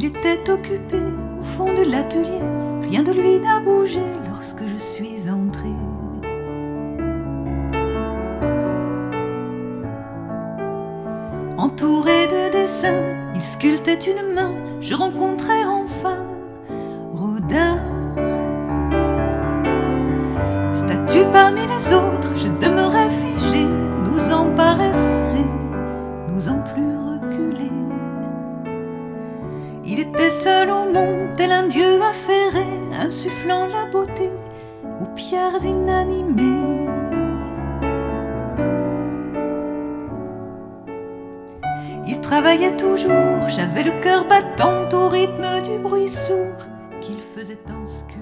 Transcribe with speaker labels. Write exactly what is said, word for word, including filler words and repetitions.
Speaker 1: Il était occupé au fond de l'atelier, rien de lui n'a bougé lorsque je suis entrée. Entouré de dessins, il sculptait une main, je rencontrais enfin Rodin. Statue parmi les autres, je demeurais figée, n'osant pas respirer, n'osant plus reculer. Il était seul au monde, tel un dieu affairé, insufflant la beauté aux pierres inanimées. Il travaillait toujours, j'avais le cœur battant au rythme du bruit sourd qu'il faisait en sculpture.